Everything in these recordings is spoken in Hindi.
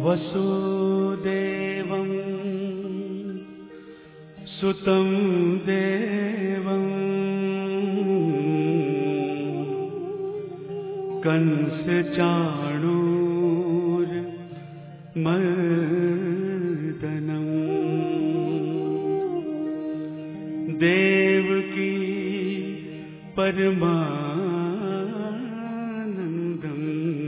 वसुदेवं सुतं देवं कंसचाणूरमर्दनम् देवकी परमानन्दम्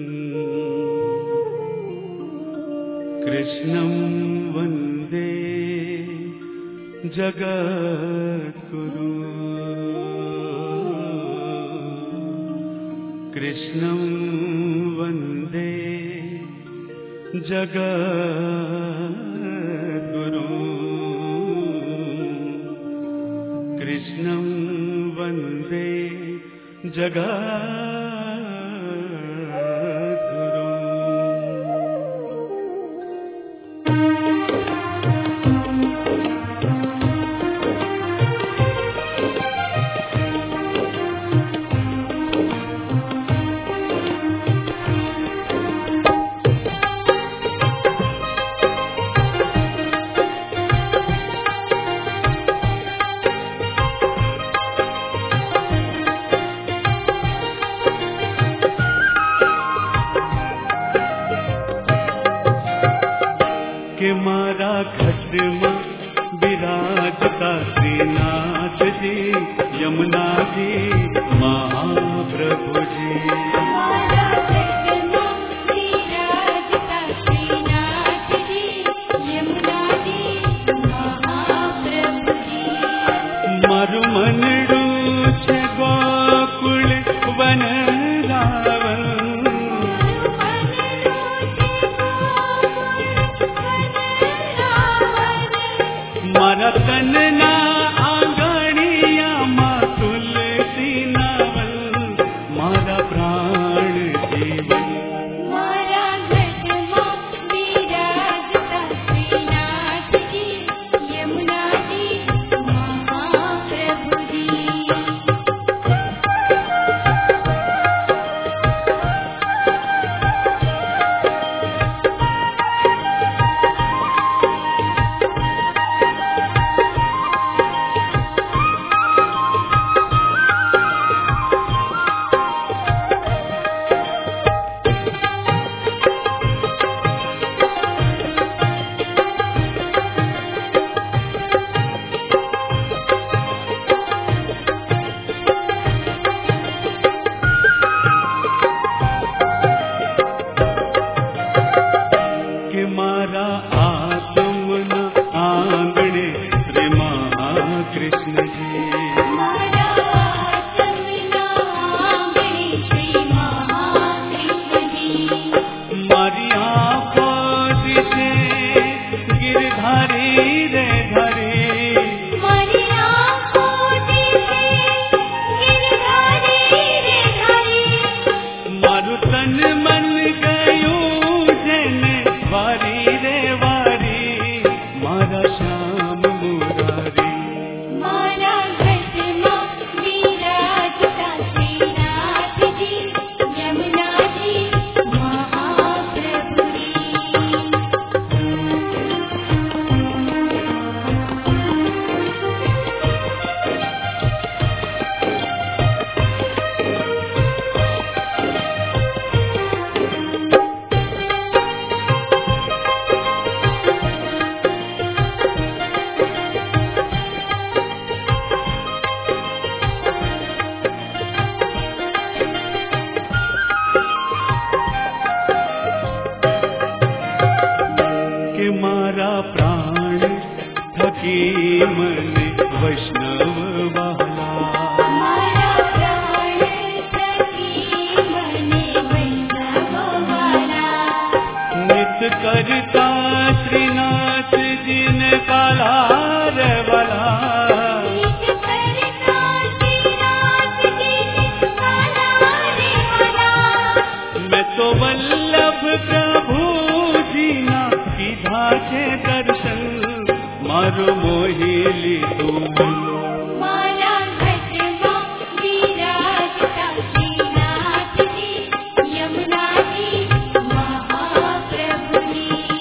कृष्णं वन्दे जगद्गुरु कृष्णं वन्दे जगद्गुरु कृष्णं वन्दे जगद्गुरु। मारा खटमा विराजता श्रीनाथ जी यमुना जी महाप्रभु जी। मारा खटमा विराजता श्रीनाथ जी यमुना जी महाप्रभु जी। मारु मनडू छे गोकुल वन रावण मारा तनना आंगणिया माँ तुलसी नावल मारा प्राण जीवन। मारा खटमा विराजता श्रीनाथ जी यमुना जी महाप्रभु जी। मारा आत्मन आंगणे श्री महाकृष्ण जी। मारा आत्मना आंगणे श्री महाकृष्ण जी। मारी आँखों दिशे गिरधारी रे धरे मारी आँखों दिशे गिरधारी रे धरे। मारु तन मन गयूं जने वारी रे वारी मारा श्याम मुरारी। मारा खटमा विराजता श्रीनाथ जी यमुना जी महाप्रभु जी। के मारा प्राण थकी मन वैष्णव वाला मारा प्राण सखी मने वैष्णव वाला। नित करता श्रीनाथ जी ने काला रे वाला। नित करता श्रीनाथ जी ने काला रे वाला। मैं तो वल्लभ प्रभु जी ना कीधा छे दर्शन मारो मोहिली तू मन। मारा खटमा विराजता श्रीनाथ जी यमुना जी महाप्रभु जी।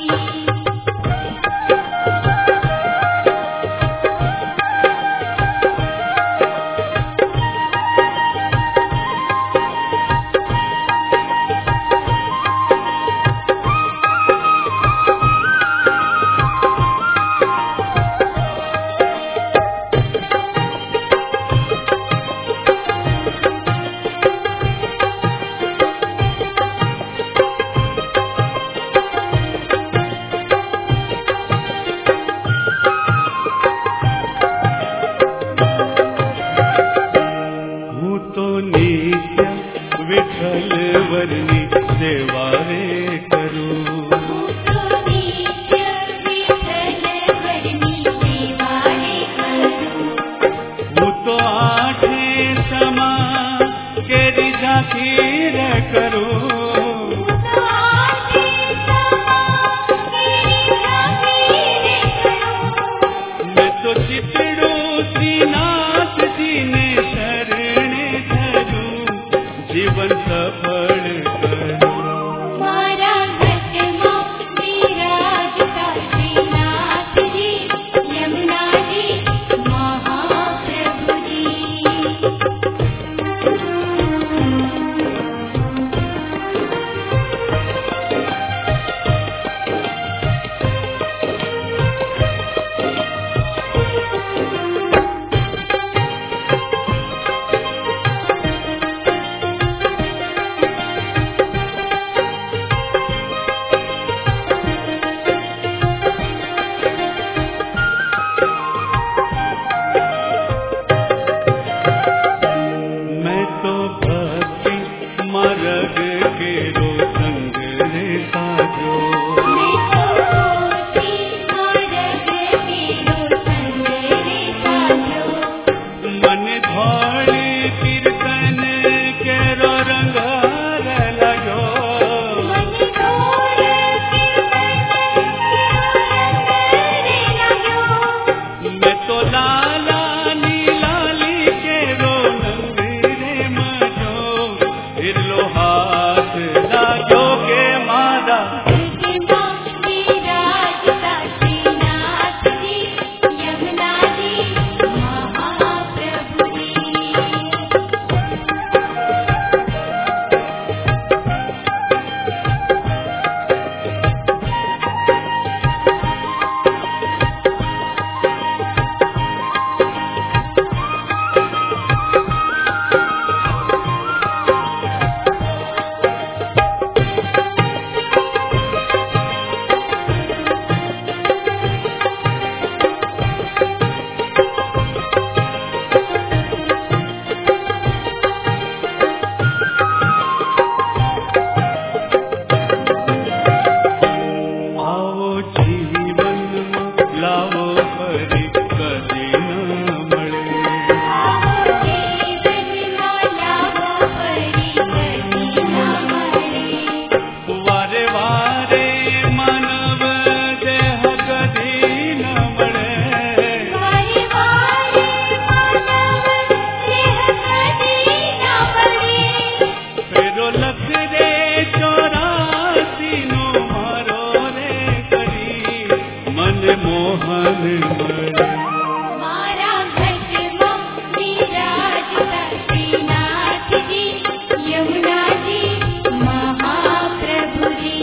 मन मोहन मरे। मारा घटमा विराजता श्रीनाथ जी, यमुना जी महाप्रभु जी।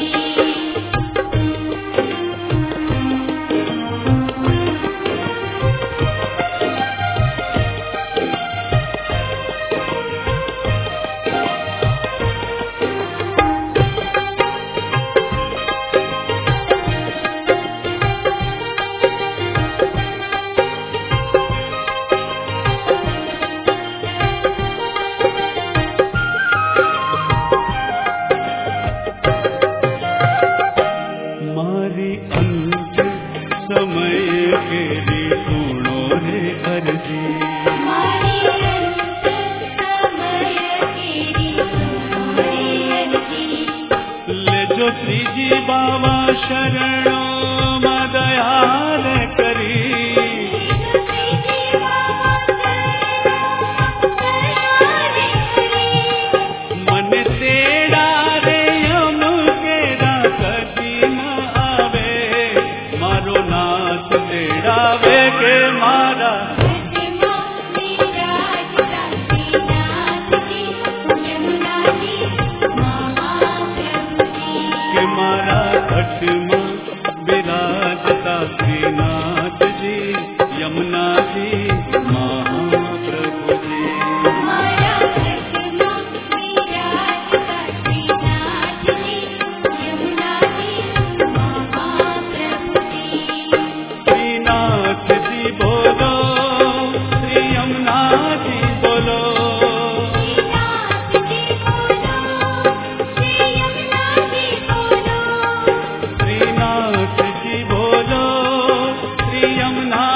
मारी अंत समय के री सुनो रे अर्जी। मारी अंत समय केरी सुनो रे अर्जी। ले जो त्रीजी बाबा शरणो मा दयाल करी। मन तेड़ा रे यम केड़ा कदी न आवे, मारो नाथ तेड़ावे के मारा। घटमा विराजता श्रीनाथ जी, यमुना जी महाप्रभु जी। के मारा घटमा विराजता श्रीनाथ जी, यमुना जी महाप्रभु जी। मारा घटमा विराजता श्रीनाथ जी, यमुना जी महाप्रभु जी। श्रीनाथ जी बोलो, श्री यमुना जी बोलो। श्रीनाथ जी बोलो, श्री यमुना जी बोलो। श्रीनाथ जी बोलो, श्री यमुना